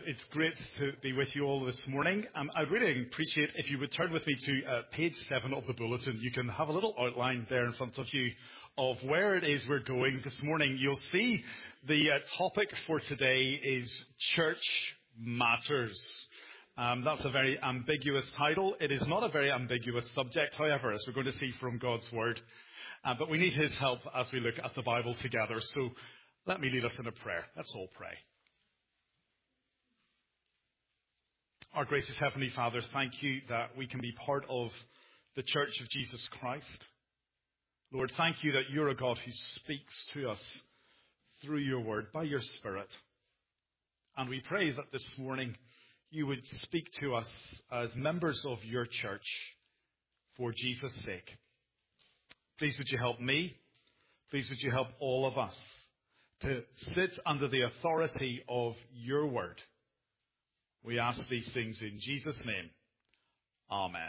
It's great to be with you all this morning. I'd really appreciate if you would turn with me to page 7 of the bulletin. You can have a little outline there in front of you of where it is we're going this morning. You'll see the topic for today is Church Matters. That's a very ambiguous title. It is not a very ambiguous subject, however, as we're going to see from God's Word. But we need His help as we look at the Bible together. So let me lead us in a prayer. Let's all pray. Our gracious Heavenly Father, thank you that we can be part of the Church of Jesus Christ. Lord, thank you that you're a God who speaks to us through your word, by your Spirit. And we pray that this morning you would speak to us as members of your church for Jesus' sake. Please would you help me? Please would you help all of us to sit under the authority of your word. We ask these things in Jesus' name. Amen.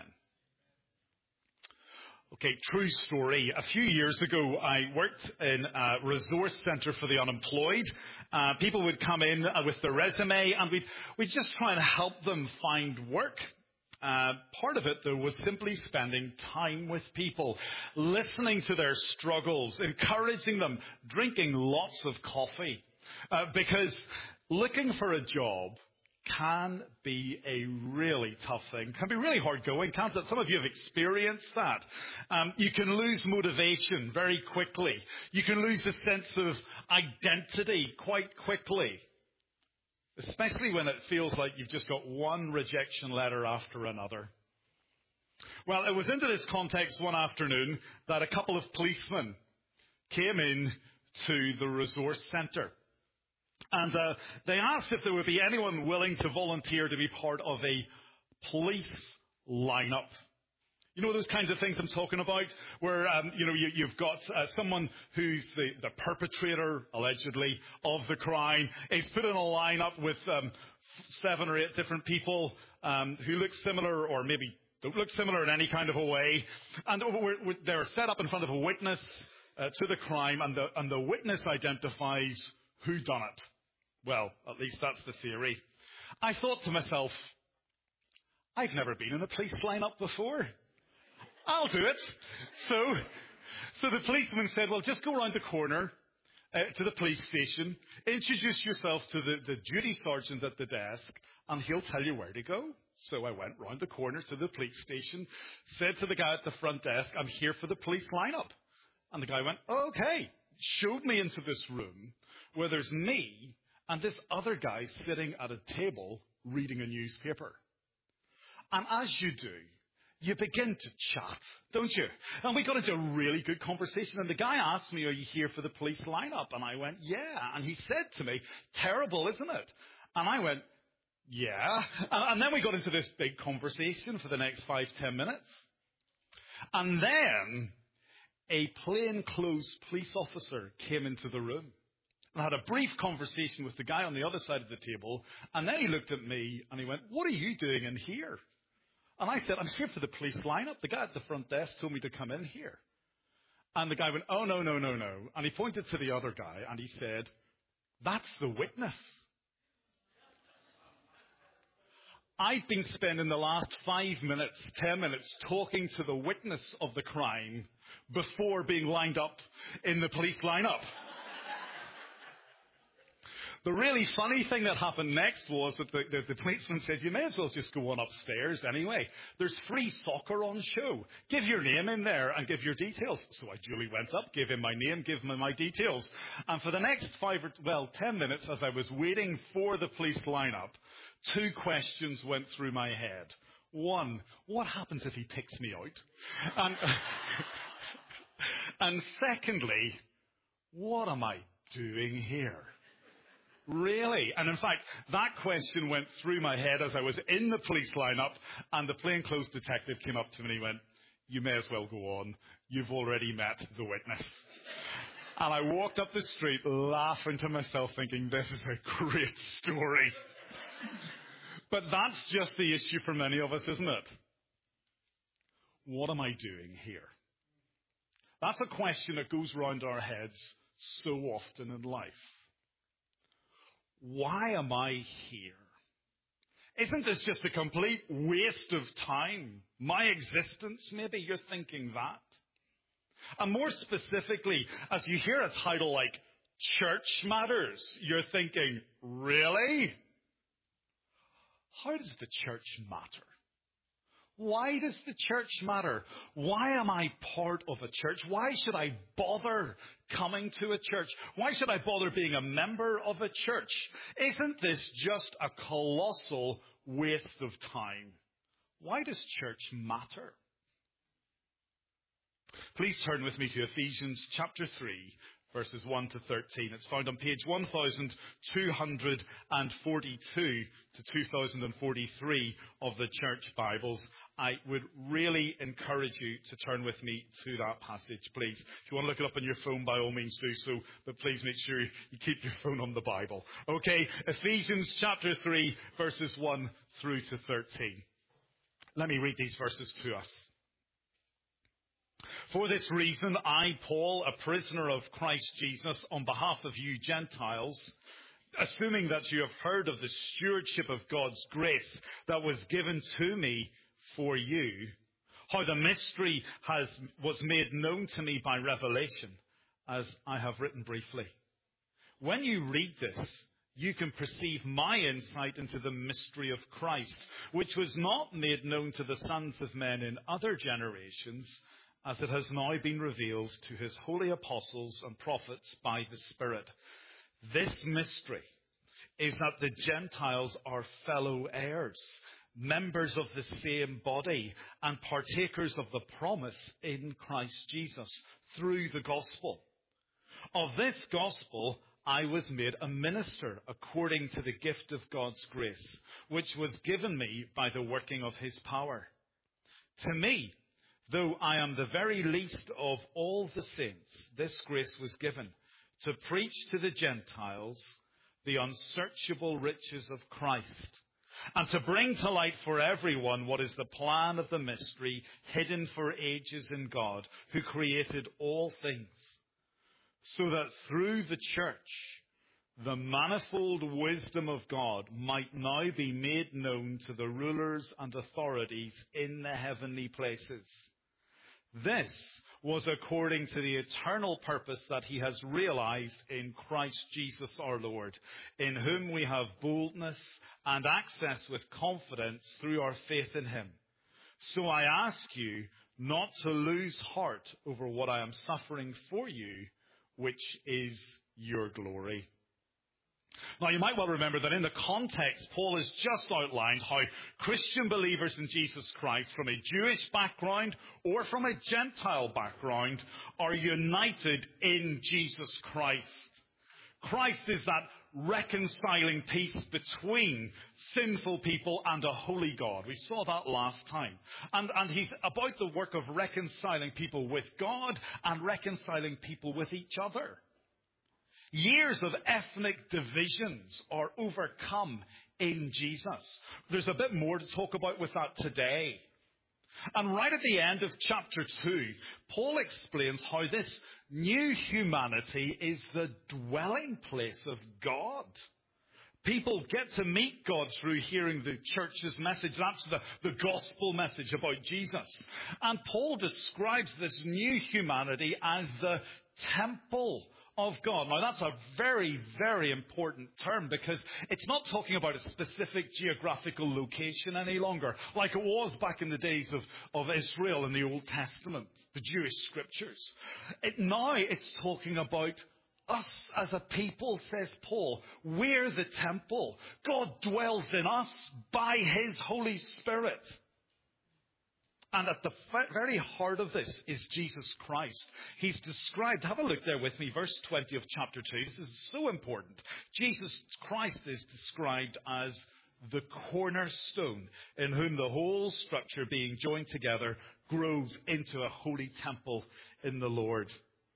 Okay, true story. A few years ago, I worked in a resource centre for the unemployed. People would come in with their resume, and we'd just try and help them find work. Part of it, though, was simply spending time with people, listening to their struggles, encouraging them, drinking lots of coffee. Because looking for a job can be a really tough thing. Can be really hard going, can't it? Some of you have experienced that. You can lose motivation very quickly. You can lose a sense of identity quite quickly. Especially when it feels like you've just got one rejection letter after another. Well, it was into this context one afternoon that a couple of policemen came in to the resource centre. And they asked if there would be anyone willing to volunteer to be part of a police lineup. You know those kinds of things I'm talking about, where you've got someone who's the perpetrator, allegedly, of the crime, is put in a lineup with 7 or 8 different people who look similar, or maybe don't look similar in any kind of a way, and they're set up in front of a witness to the crime, and the witness identifies who done it. Well, at least that's the theory. I thought to myself, I've never been in a police lineup before. I'll do it. So the policeman said, well, just go around the corner to the police station, introduce yourself to the duty sergeant at the desk, and he'll tell you where to go. So I went round the corner to the police station, said to the guy at the front desk, I'm here for the police lineup. And the guy went, okay, showed me into this room where there's me and this other guy sitting at a table reading a newspaper. And as you do, you begin to chat, don't you? And we got into a really good conversation. And the guy asked me, are you here for the police lineup? And I went, yeah. And he said to me, terrible, isn't it? And I went, yeah. And then we got into this big conversation for the next 5-10 minutes. And then a plainclothes police officer came into the room and had a brief conversation with the guy on the other side of the table. And then he looked at me and he went, what are you doing in here? And I said, I'm here for the police lineup. The guy at the front desk told me to come in here. And the guy went, oh, no. And he pointed to the other guy and he said, that's the witness. I've been spending the last 5 minutes, 10 minutes talking to the witness of the crime before being lined up in the police lineup. The really funny thing that happened next was that the policeman said, you may as well just go on upstairs anyway. There's free soccer on show. Give your name in there and give your details. So I duly went up, gave him my name, gave him my details. And for the next 10 minutes as I was waiting for the police lineup, 2 questions went through my head. 1, what happens if he picks me out? And secondly, what am I doing here? Really? And in fact, that question went through my head as I was in the police lineup, and the plainclothes detective came up to me and he went, you may as well go on. You've already met the witness. And I walked up the street laughing to myself thinking, this is a great story. But that's just the issue for many of us, isn't it? What am I doing here? That's a question that goes round our heads so often in life. Why am I here? Isn't this just a complete waste of time? My existence, maybe you're thinking that. And more specifically, as you hear a title like Church Matters, you're thinking, really? How does the church matter? Why does the church matter? Why am I part of a church? Why should I bother coming to a church? Why should I bother being a member of a church? Isn't this just a colossal waste of time? Why does church matter? Please turn with me to Ephesians chapter 3, verses 1 to 13. It's found on page 1242 to 2043 of the church Bibles. I would really encourage you to turn with me to that passage, please. If you want to look it up on your phone, by all means do so, but please make sure you keep your phone on the Bible. Okay, Ephesians chapter 3, verses 1 through to 13. Let me read these verses to us. For this reason, I, Paul, a prisoner of Christ Jesus, on behalf of you Gentiles, assuming that you have heard of the stewardship of God's grace that was given to me for you, how the mystery was made known to me by revelation, as I have written briefly. When you read this, you can perceive my insight into the mystery of Christ, which was not made known to the sons of men in other generations, as it has now been revealed to his holy apostles and prophets by the Spirit. This mystery is that the Gentiles are fellow heirs, members of the same body, and partakers of the promise in Christ Jesus through the gospel. Of this gospel I was made a minister according to the gift of God's grace, which was given me by the working of his power. To me, though I am the very least of all the saints, this grace was given to preach to the Gentiles the unsearchable riches of Christ, and to bring to light for everyone what is the plan of the mystery hidden for ages in God, who created all things, so that through the church the manifold wisdom of God might now be made known to the rulers and authorities in the heavenly places. This was according to the eternal purpose that he has realized in Christ Jesus our Lord, in whom we have boldness and access with confidence through our faith in him. So I ask you not to lose heart over what I am suffering for you, which is your glory. Now, you might well remember that in the context, Paul has just outlined how Christian believers in Jesus Christ from a Jewish background or from a Gentile background are united in Jesus Christ. Christ is that reconciling peace between sinful people and a holy God. We saw that last time. And he's about the work of reconciling people with God and reconciling people with each other. Years of ethnic divisions are overcome in Jesus. There's a bit more to talk about with that today. And right at the end of chapter 2, Paul explains how this new humanity is the dwelling place of God. People get to meet God through hearing the church's message. That's the gospel message about Jesus. And Paul describes this new humanity as the temple of God. Now, that's a very, very important term, because it's not talking about a specific geographical location any longer, like it was back in the days of Israel in the Old Testament, the Jewish scriptures. Now it's talking about us as a people, says Paul. We're the temple. God dwells in us by his Holy Spirit. And at the very heart of this is Jesus Christ. He's described, have a look there with me, verse 20 of chapter 2. This is so important. Jesus Christ is described as the cornerstone, in whom the whole structure being joined together grows into a holy temple in the Lord.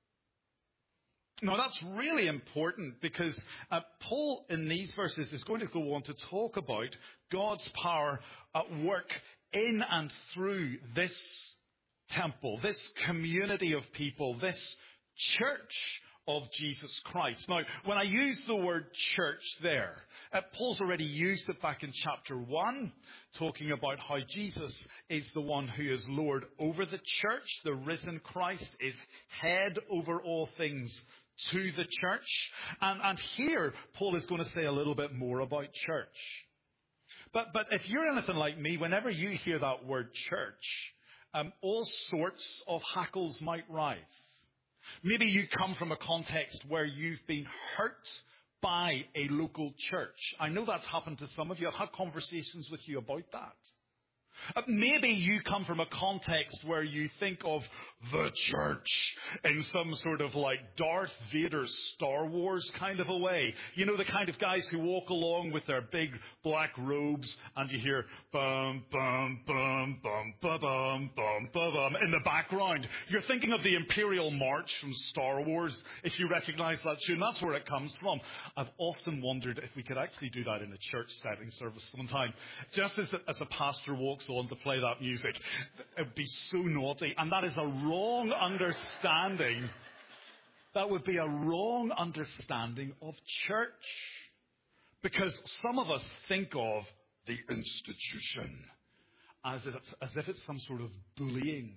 Now, that's really important, because Paul in these verses is going to go on to talk about God's power at work in and through this temple, this community of people, this church of Jesus Christ. Now, when I use the word church there, Paul's already used it back in chapter 1, talking about how Jesus is the one who is Lord over the church. The risen Christ is head over all things to the church. And here, Paul is going to say a little bit more about church. But if you're anything like me, whenever you hear that word church, all sorts of hackles might rise. Maybe you come from a context where you've been hurt by a local church. I know that's happened to some of you. I've had conversations with you about that. Maybe you come from a context where you think of the church in some sort of like Darth Vader Star Wars kind of a way. You know, the kind of guys who walk along with their big black robes and you hear bum, bum, bum, bum, bum, bum, bum, bum, bum in the background. You're thinking of the Imperial March from Star Wars, if you recognize that tune. That's where it comes from. I've often wondered if we could actually do that in a church setting service sometime. Just as a pastor walks on to play that music. It would be so naughty. And that is a wrong understanding. That would be a wrong understanding of church. Because some of us think of the institution as if it's some sort of bullying.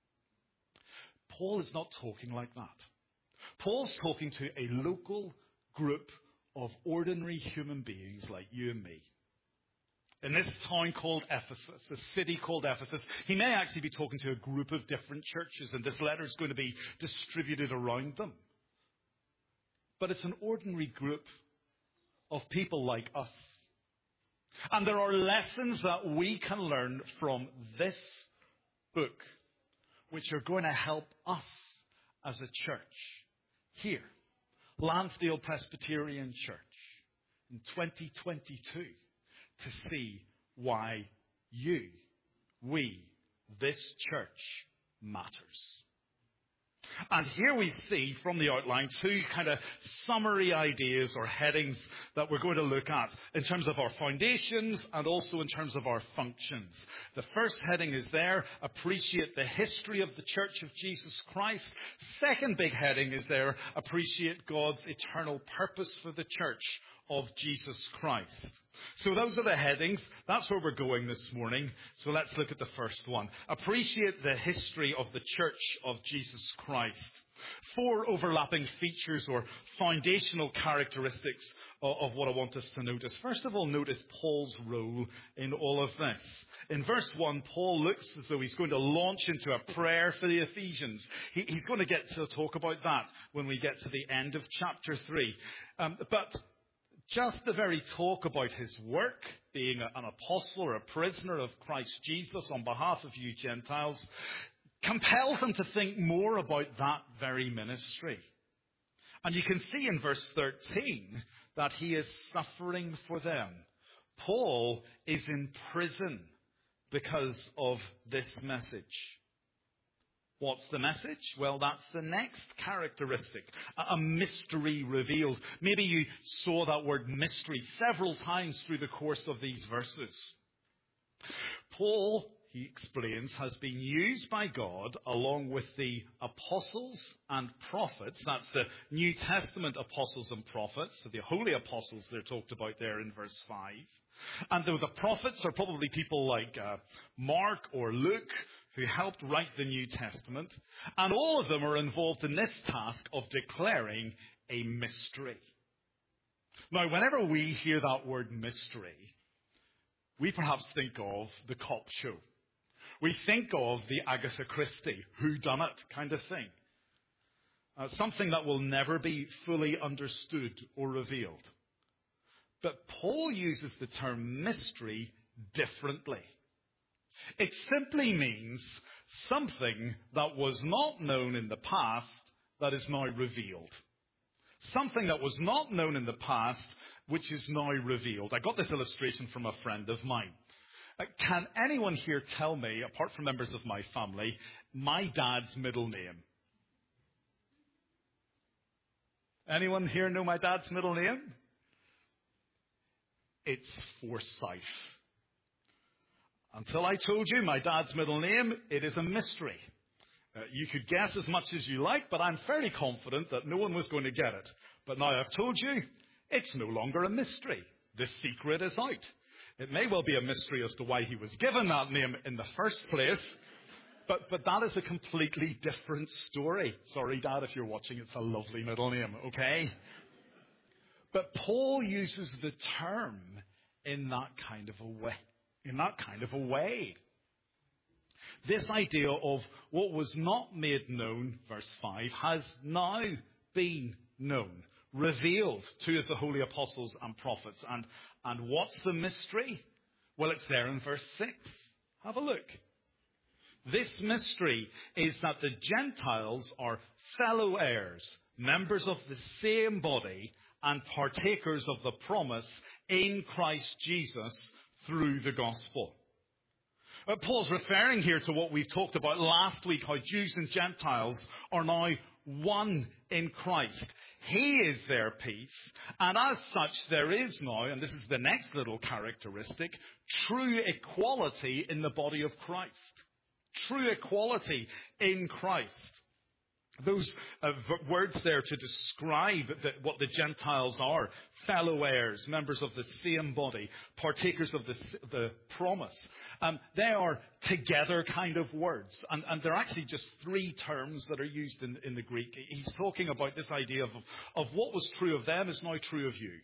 Paul is not talking like that. Paul's talking to a local group of ordinary human beings like you and me. In this town called Ephesus, this city called Ephesus, he may actually be talking to a group of different churches, and this letter is going to be distributed around them. But it's an ordinary group of people like us. And there are lessons that we can learn from this book, which are going to help us as a church here, Lansdale Presbyterian Church, in 2022. To see why this church matters. And here we see from the outline two kind of summary ideas or headings that we're going to look at in terms of our foundations and also in terms of our functions. The first heading is there, appreciate the history of the Church of Jesus Christ. Second big heading is there, appreciate God's eternal purpose for the Church of Jesus Christ. So those are the headings. That's where we're going this morning. So let's look at the first one. Appreciate the history of the Church of Jesus Christ. 4 overlapping features or foundational characteristics of what I want us to notice. First of all, notice Paul's role in all of this. In verse 1, Paul looks as though he's going to launch into a prayer for the Ephesians. He's going to get to talk about that when we get to the end of chapter 3. But just the very talk about his work, being an apostle or a prisoner of Christ Jesus on behalf of you Gentiles, compels him to think more about that very ministry. And you can see in verse 13 that he is suffering for them. Paul is in prison because of this message. What's the message? Well, that's the next characteristic. A mystery revealed. Maybe you saw that word mystery several times through the course of these verses. Paul, he explains, has been used by God along with the apostles and prophets. That's the New Testament apostles and prophets. So the holy apostles they're talked about there in verse 5. And the prophets are probably people like Mark or Luke, who helped write the New Testament, and all of them are involved in this task of declaring a mystery. Now, whenever we hear that word mystery, we perhaps think of the cop show. We think of the Agatha Christie whodunit kind of thing. Something that will never be fully understood or revealed. But Paul uses the term mystery differently. It simply means something that was not known in the past that is now revealed. Something that was not known in the past which is now revealed. I got this illustration from a friend of mine. Can anyone here tell me, apart from members of my family, my dad's middle name? Anyone here know my dad's middle name? It's Forsyth. Until I told you my dad's middle name, it is a mystery. You could guess as much as you like, but I'm fairly confident that no one was going to get it. But now I've told you, it's no longer a mystery. The secret is out. It may well be a mystery as to why he was given that name in the first place, but that is a completely different story. Sorry, Dad, if you're watching, it's a lovely middle name, okay? But Paul uses the term in that kind of a way. This idea of what was not made known, verse 5, has now been known, revealed to us, the holy apostles and prophets. And what's the mystery? Well, it's there in verse 6. Have a look. This mystery is that the Gentiles are fellow heirs, members of the same body, and partakers of the promise in Christ Jesus through the gospel. Paul's referring here to what we've talked about last week, how Jews and Gentiles are now one in Christ. He is their peace, and as such there is now, and this is the next little characteristic, true equality in the body of Christ. True equality in Christ. Those words there to describe what the Gentiles are: fellow heirs, members of the same body, partakers of the promise. They are together kind of words. And they're actually just three terms that are used in the Greek. He's talking about this idea of what was true of them is now true of you.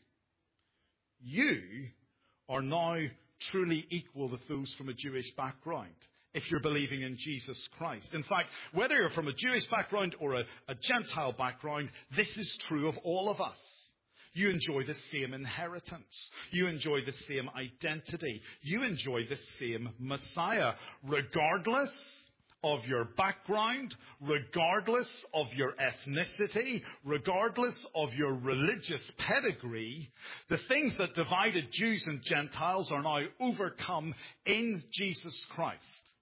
You are now truly equal to those from a Jewish background, if you're believing in Jesus Christ. In fact, whether you're from a Jewish background or a Gentile background, this is true of all of us. You enjoy the same inheritance. You enjoy the same identity. You enjoy the same Messiah, regardless of your background, regardless of your ethnicity, regardless of your religious pedigree. The things that divided Jews and Gentiles are now overcome in Jesus Christ.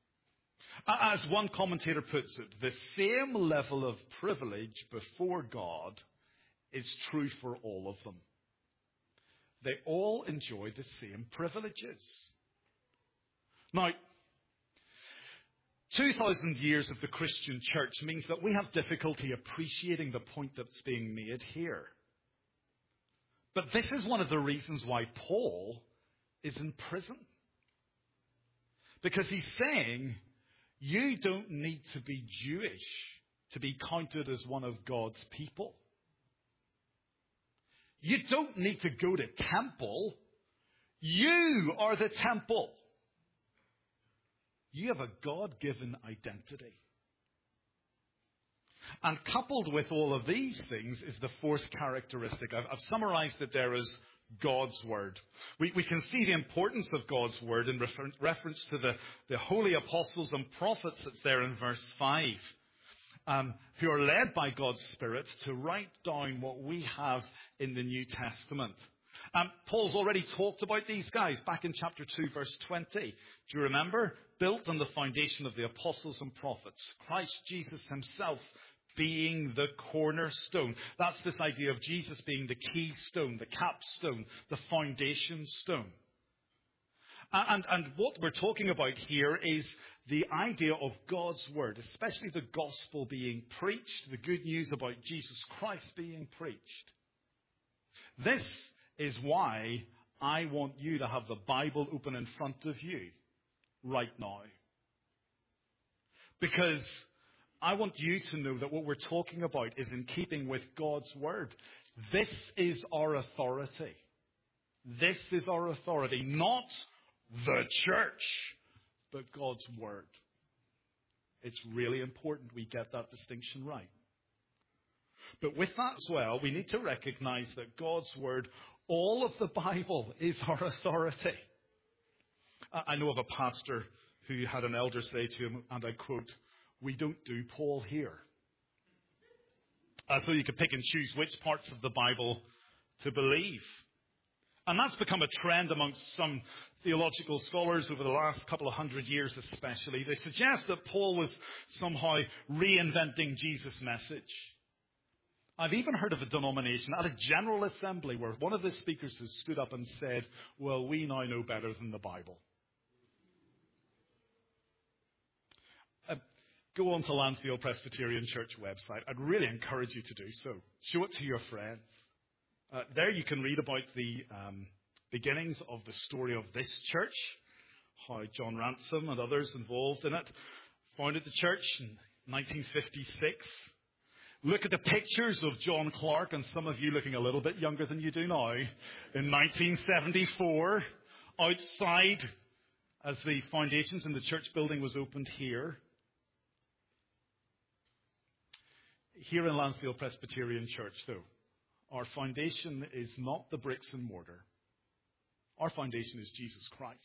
As one commentator puts it, the same level of privilege before God is true for all of them. They all enjoy the same privileges. Now, 2,000 years of the Christian church means that we have difficulty appreciating the point that's being made here. But this is one of the reasons why Paul is in prison. Because he's saying, you don't need to be Jewish to be counted as one of God's people. You don't need to go to temple. You are the temple. You have a God-given identity. And coupled with all of these things is the fourth characteristic. I've summarized it there as God's Word. We can see the importance of God's Word in reference to the holy apostles and prophets that's there in verse 5, who are led by God's Spirit to write down what we have in the New Testament. Paul's already talked about these guys back in chapter 2, verse 20. Do you remember? Built on the foundation of the apostles and prophets, Christ Jesus himself being the cornerstone. That's this idea of Jesus being the keystone, the capstone, the foundation stone. And what we're talking about here is the idea of God's Word, especially the gospel being preached, the good news about Jesus Christ being preached. This is why I want you to have the Bible open in front of you right now. Because I want you to know that what we're talking about is in keeping with God's Word. This is our authority. This is our authority. Not the church, but God's Word. It's really important we get that distinction right. But with that as well, we need to recognize that God's Word, all of the Bible, is our authority. I know of a pastor who had an elder say to him, and I quote, "We don't do Paul here." So you could pick and choose which parts of the Bible to believe. And that's become a trend amongst some theological scholars over the last couple of hundred years especially. They suggest that Paul was somehow reinventing Jesus' message. I've even heard of a denomination at a general assembly where one of the speakers has stood up and said, "Well, we now know better than the Bible." go on to Lansdale Presbyterian Church website. I'd really encourage you to do so. Show it to your friends. There you can read about the beginnings of the story of this church, how John Ransom and others involved in it founded the church in 1956. Look at the pictures of John Clark, and some of you looking a little bit younger than you do now, in 1974, outside as the foundations in the church building was opened here. Here in Lansdale Presbyterian Church, though, our foundation is not the bricks and mortar. Our foundation is Jesus Christ.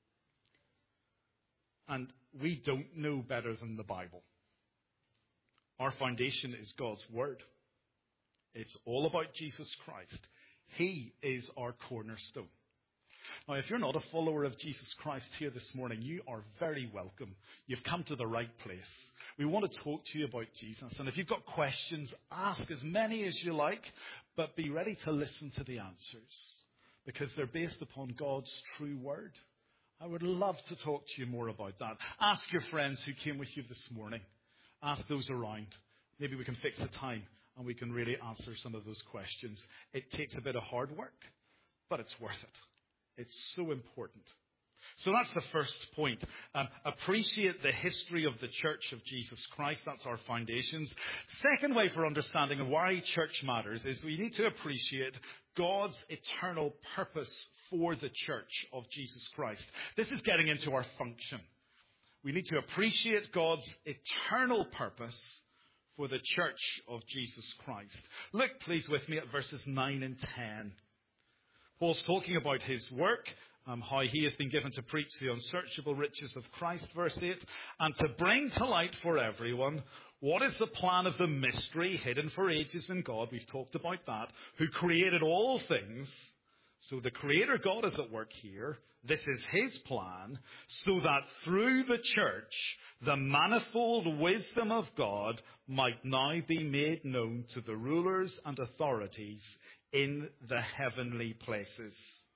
And we don't know better than the Bible. Our foundation is God's Word. It's all about Jesus Christ. He is our cornerstone. Now, if you're not a follower of Jesus Christ here this morning, you are very welcome. You've come to the right place. We want to talk to you about Jesus. And if you've got questions, ask as many as you like, but be ready to listen to the answers, because they're based upon God's true Word. I would love to talk to you more about that. Ask your friends who came with you this morning. Ask those around. Maybe we can fix a time and we can really answer some of those questions. It takes a bit of hard work, but it's worth it. It's so important. So that's the first point. Appreciate the history of the Church of Jesus Christ. That's our foundations. Second way for understanding why church matters is we need to appreciate God's eternal purpose for the Church of Jesus Christ. This is getting into our function. We need to appreciate God's eternal purpose for the Church of Jesus Christ. Look, please, with me at verses 9 and 10. Paul's talking about his work, how he has been given to preach the unsearchable riches of Christ, verse 8, and to bring to light for everyone what is the plan of the mystery hidden for ages in God. We've talked about that, who created all things. So the Creator God is at work here. This is His plan, so that through the church, the manifold wisdom of God might now be made known to the rulers and authorities in the heavenly places.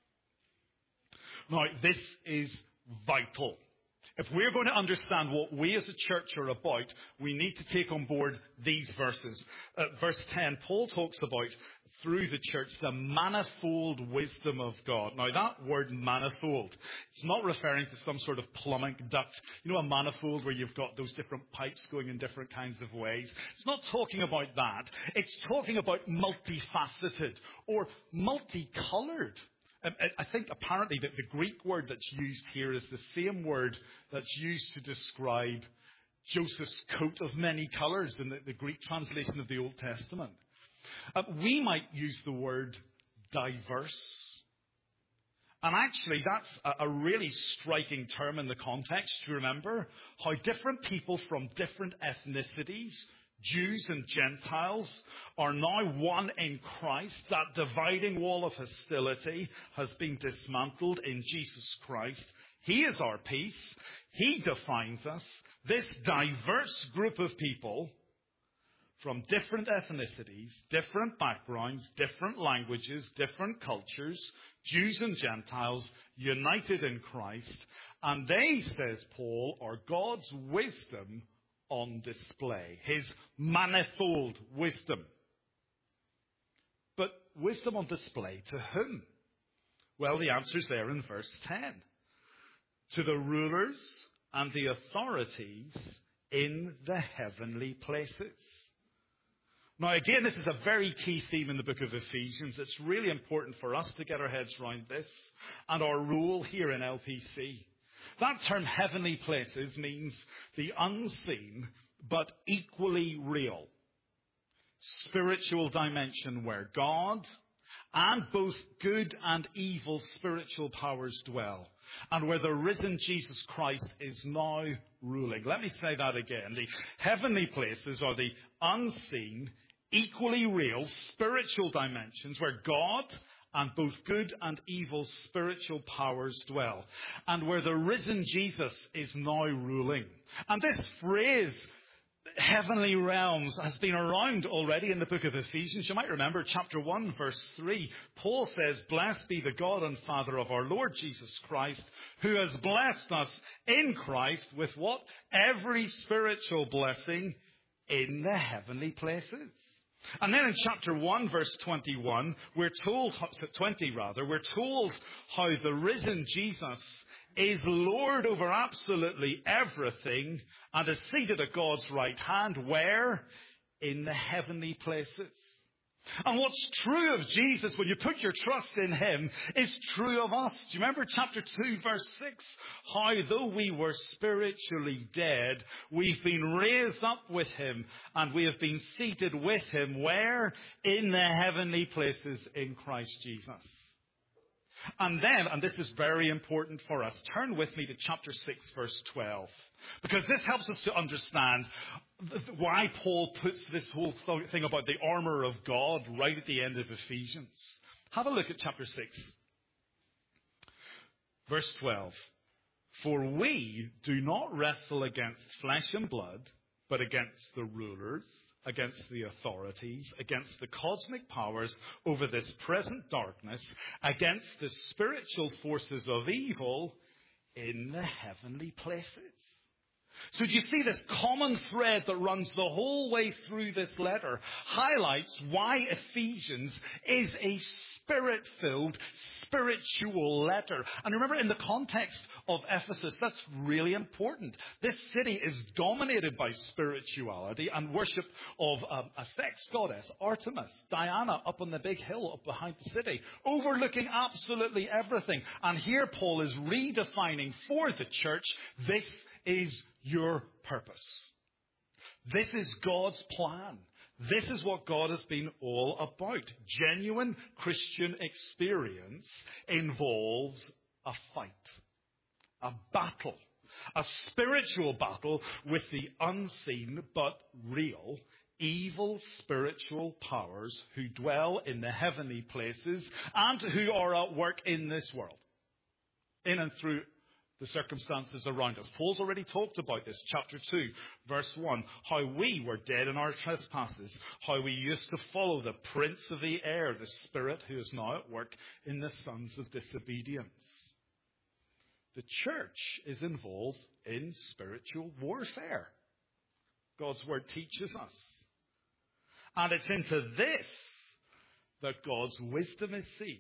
Now, this is vital. If we're going to understand what we as a church are about, we need to take on board these verses. Verse 10, Paul talks about, through the church, the manifold wisdom of God. Now, that word manifold, it's not referring to some sort of plumbing duct. You know, a manifold where you've got those different pipes going in different kinds of ways. It's not talking about that. It's talking about multifaceted or multicolored. I think apparently that the Greek word that's used here is the same word that's used to describe Joseph's coat of many colors in the Greek translation of the Old Testament. We might use the word diverse. And actually, that's a really striking term in the context to remember how different people from different ethnicities, Jews and Gentiles, are now one in Christ. That dividing wall of hostility has been dismantled in Jesus Christ. He is our peace. He defines us. This diverse group of people from different ethnicities, different backgrounds, different languages, different cultures, Jews and Gentiles, united in Christ. And they, says Paul, are God's wisdom on display. His manifold wisdom. But wisdom on display to whom? Well, the answer's there in verse 10. To the rulers and the authorities in the heavenly places. Now, again, this is a very key theme in the book of Ephesians. It's really important for us to get our heads around this and our role here in LPC. That term, heavenly places, means the unseen but equally real spiritual dimension where God and both good and evil spiritual powers dwell, and where the risen Jesus Christ is now ruling. Let me say that again. The heavenly places are the unseen, equally real spiritual dimensions where God and both good and evil spiritual powers dwell, and where the risen Jesus is now ruling. And this phrase, heavenly realms has been around already in the book of Ephesians. You might remember chapter 1, verse 3. Paul says, "Blessed be the God and Father of our Lord Jesus Christ, who has blessed us in Christ with what? Every spiritual blessing in the heavenly places." And then in chapter 1, verse 21, we're told how the risen Jesus is Lord over absolutely everything and is seated at God's right hand. Where? In the heavenly places. And what's true of Jesus when you put your trust in him is true of us. Do you remember chapter 2, verse 6? How though we were spiritually dead, we've been raised up with him and we have been seated with him. Where? In the heavenly places in Christ Jesus. And then, and this is very important for us, turn with me to chapter 6, verse 12. Because this helps us to understand why Paul puts this whole thing about the armor of God right at the end of Ephesians. Have a look at chapter 6, verse 12. "For we do not wrestle against flesh and blood, but against the rulers, against the authorities, against the cosmic powers over this present darkness, against the spiritual forces of evil in the heavenly places." So do you see this common thread that runs the whole way through this letter highlights why Ephesians is a spirit-filled, spiritual letter. And remember, in the context of Ephesus, that's really important. This city is dominated by spirituality and worship of a sex goddess, Artemis, Diana, up on the big hill up behind the city, overlooking absolutely everything. And here Paul is redefining for the church, this is your purpose. This is God's plan. This is what God has been all about. Genuine Christian experience involves a fight, a battle, a spiritual battle with the unseen but real evil spiritual powers who dwell in the heavenly places and who are at work in this world, in and through the circumstances around us. Paul's already talked about this. Chapter 2, verse 1. How we were dead in our trespasses. How we used to follow the prince of the air, the spirit who is now at work in the sons of disobedience. The church is involved in spiritual warfare. God's word teaches us. And it's into this that God's wisdom is seen.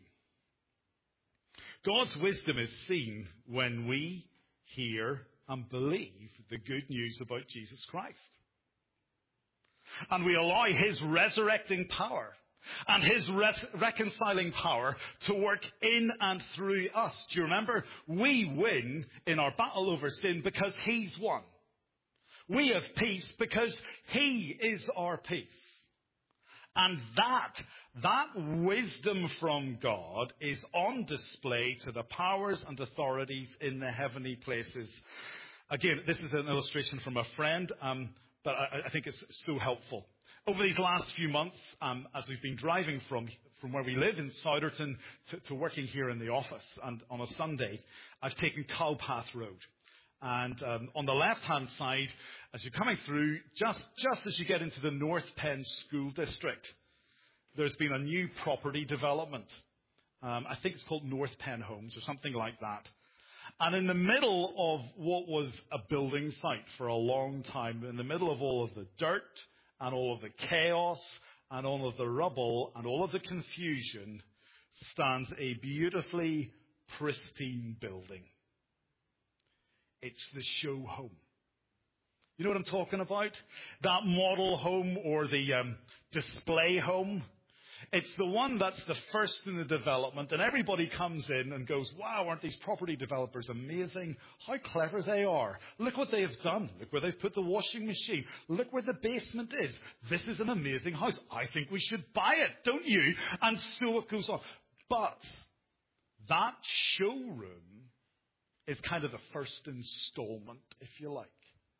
God's wisdom is seen when we hear and believe the good news about Jesus Christ. And we allow his resurrecting power and his reconciling power to work in and through us. Do you remember? We win in our battle over sin because he's won. We have peace because he is our peace. And that wisdom from God is on display to the powers and authorities in the heavenly places. Again, this is an illustration from a friend, but I think it's so helpful. Over these last few months, as we've been driving from where we live in Souderton to working here in the office, and on a Sunday, I've taken Cowpath Road. And on the left-hand side, as you're coming through, just as you get into the North Penn School District, there's been a new property development. I think it's called North Penn Homes or something like that. And in the middle of what was a building site for a long time, in the middle of all of the dirt and all of the chaos and all of the rubble and all of the confusion, stands a beautifully pristine building. It's the show home. You know what I'm talking about? That model home or the display home. It's the one that's the first in the development, and everybody comes in and goes, wow, aren't these property developers amazing? How clever they are. Look what they have done. Look where they've put the washing machine. Look where the basement is. This is an amazing house. I think we should buy it, don't you? And so it goes on. But that showroom is kind of the first installment, if you like.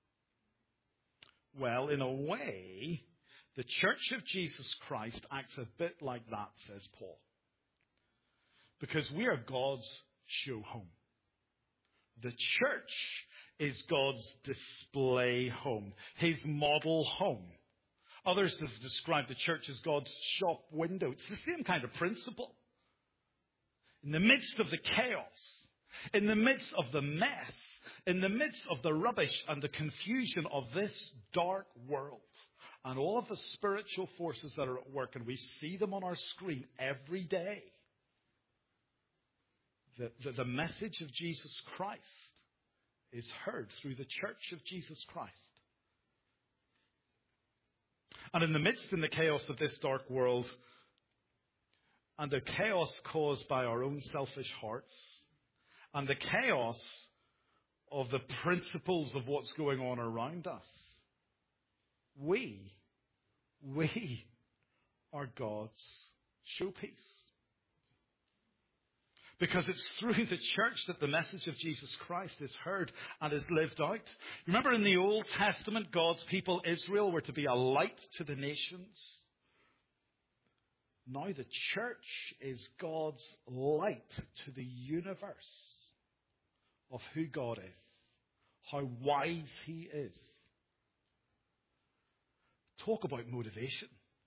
Well, in a way, the Church of Jesus Christ acts a bit like that, says Paul. Because we are God's show home. The church is God's display home, his model home. Others have described the church as God's shop window. It's the same kind of principle. In the midst of the chaos, in the midst of the mess, in the midst of the rubbish and the confusion of this dark world, and all of the spiritual forces that are at work, and we see them on our screen every day, the message of Jesus Christ is heard through the church of Jesus Christ. And in the midst, in the chaos of this dark world, and the chaos caused by our own selfish hearts, and the chaos of the principles of what's going on around us, we are God's showpiece. Because it's through the church that the message of Jesus Christ is heard and is lived out. Remember in the Old Testament, God's people, Israel, were to be a light to the nations. Now the church is God's light to the universe of who God is, how wise he is. Talk about motivation.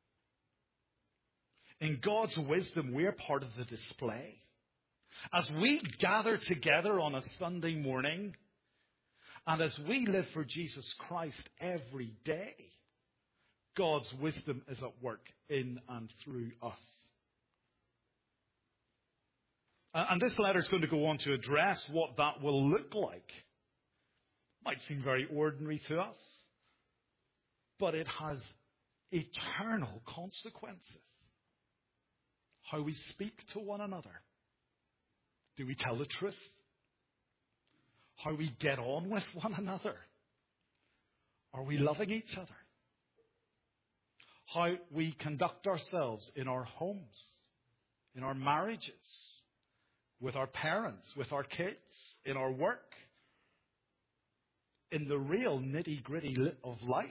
In God's wisdom, we're part of the display. As we gather together on a Sunday morning, and as we live for Jesus Christ every day, God's wisdom is at work in and through us. And this letter is going to go on to address what that will look like. Might seem very ordinary to us, but it has eternal consequences. How we speak to one another. Do we tell the truth? How we get on with one another? Are we loving each other? How we conduct ourselves in our homes, in our marriages, with our parents, with our kids, in our work, in the real nitty-gritty of life.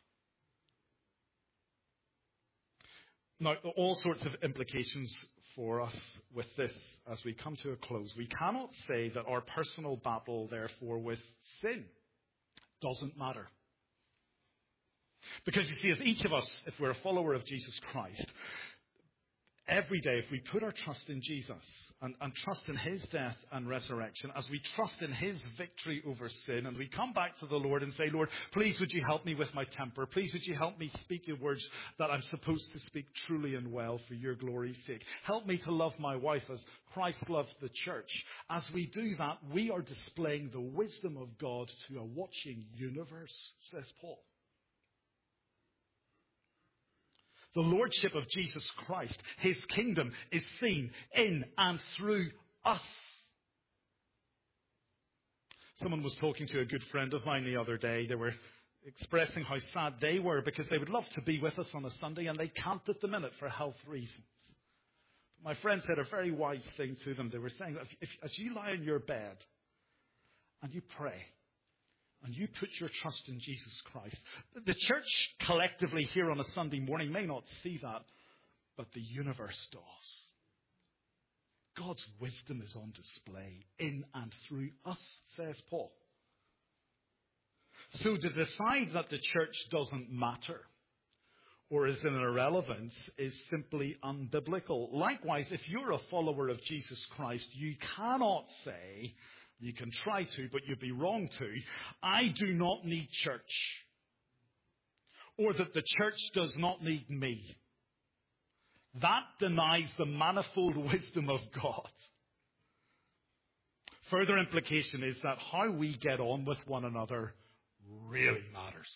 Now, all sorts of implications for us with this as we come to a close. We cannot say that our personal battle, therefore, with sin doesn't matter. Because you see, as each of us, if we're a follower of Jesus Christ, every day, if we put our trust in Jesus and trust in his death and resurrection, as we trust in his victory over sin, and we come back to the Lord and say, Lord, please would you help me with my temper? Please would you help me speak your words that I'm supposed to speak truly and well for your glory's sake? Help me to love my wife as Christ loves the church. As we do that, we are displaying the wisdom of God to a watching universe, says Paul. The lordship of Jesus Christ, his kingdom, is seen in and through us. Someone was talking to a good friend of mine the other day. They were expressing how sad they were because they would love to be with us on a Sunday and they can't at the minute for health reasons. My friend said a very wise thing to them. They were saying, as you lie in your bed and you pray, and you put your trust in Jesus Christ. The church collectively here on a Sunday morning may not see that, but the universe does. God's wisdom is on display in and through us, says Paul. So to decide that the church doesn't matter or is an irrelevance is simply unbiblical. Likewise, if you're a follower of Jesus Christ, you cannot say, you can try to, but you'd be wrong to, I do not need church. Or that the church does not need me. That denies the manifold wisdom of God. Further implication is that how we get on with one another really matters.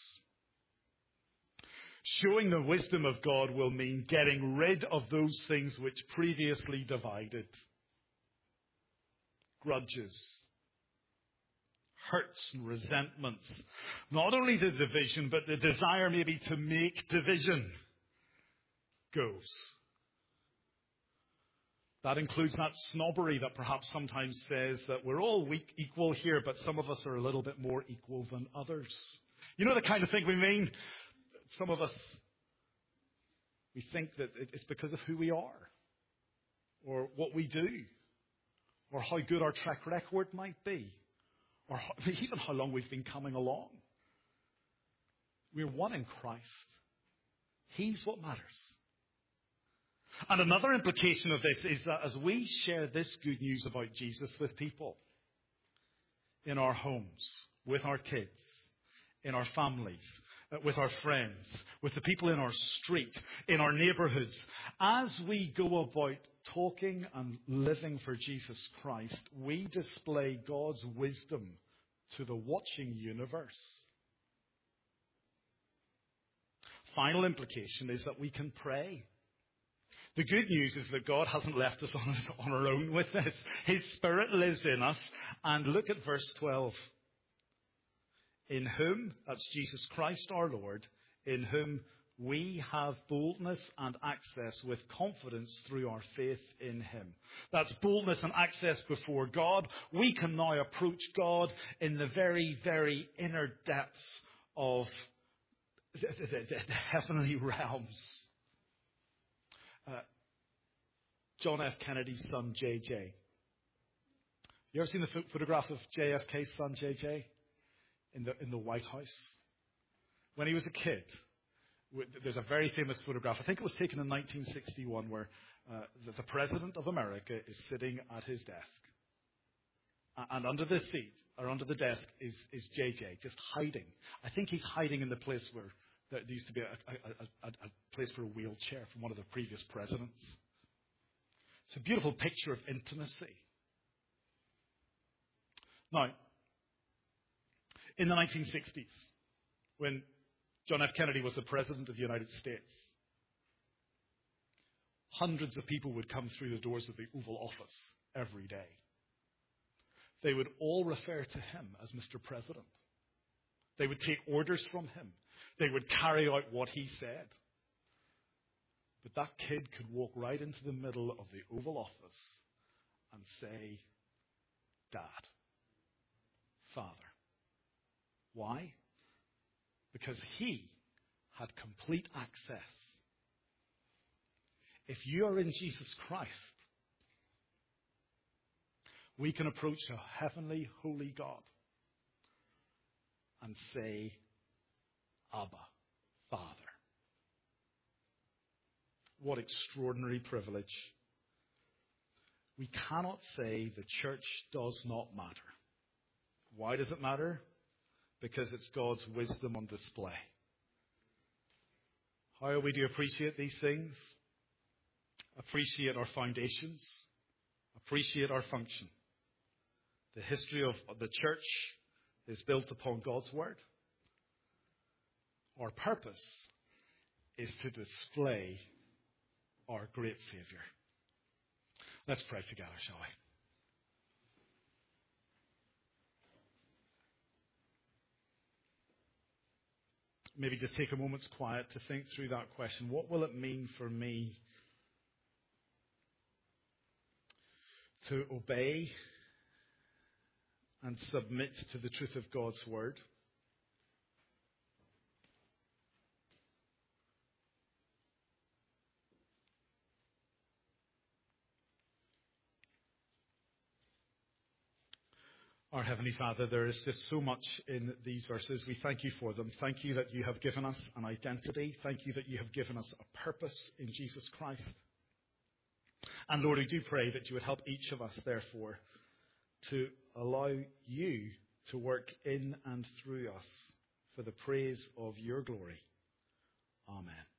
Showing the wisdom of God will mean getting rid of those things which previously divided. Grudges, hurts and resentments. Not only the division, but the desire maybe to make division goes. That includes that snobbery that perhaps sometimes says that we're all equal here, but some of us are a little bit more equal than others. You know the kind of thing we mean? Some of us, we think that it's because of who we are, or what we do, or how good our track record might be, or even how long we've been coming along. We're one in Christ. He's what matters. And another implication of this is that as we share this good news about Jesus with people, in our homes, with our kids, in our families, with our friends, with the people in our street, in our neighborhoods, as we go about talking and living for Jesus Christ, we display God's wisdom to the watching universe. Final implication is that we can pray. The good news is that God hasn't left us on our own with this. His Spirit lives in us. And look at verse 12. In whom, that's Jesus Christ our Lord, in whom we have boldness and access with confidence through our faith in Him. That's boldness and access before God. We can now approach God in the very, very inner depths of the heavenly realms. John F. Kennedy's son, J.J. You ever seen the photograph of JFK's son, J.J., in the White House? When he was a kid, there's a very famous photograph. I think it was taken in 1961, where the President of America is sitting at his desk. And under the seat, or under the desk, is J.J., just hiding. I think he's hiding in the place where there used to be a place for a wheelchair from one of the previous presidents. It's a beautiful picture of intimacy. Now, in the 1960s, when John F. Kennedy was the President of the United States, hundreds of people would come through the doors of the Oval Office every day. They would all refer to him as Mr. President. They would take orders from him. They would carry out what he said. But that kid could walk right into the middle of the Oval Office and say, Dad, Father. Why? Because he had complete access. If you are in Jesus Christ, we can approach a heavenly, holy God and say, Abba, Father. What extraordinary privilege. We cannot say the church does not matter. Why does it matter? Because it's God's wisdom on display. How are we to appreciate these things? Appreciate our foundations. Appreciate our function. The history of the church is built upon God's word. Our purpose is to display our great Savior. Let's pray together, shall we? Maybe just take a moment's quiet to think through that question. What will it mean for me to obey and submit to the truth of God's word? Our Heavenly Father, there is just so much in these verses. We thank you for them. Thank you that you have given us an identity. Thank you that you have given us a purpose in Jesus Christ. And Lord, we do pray that you would help each of us, therefore, to allow you to work in and through us for the praise of your glory. Amen.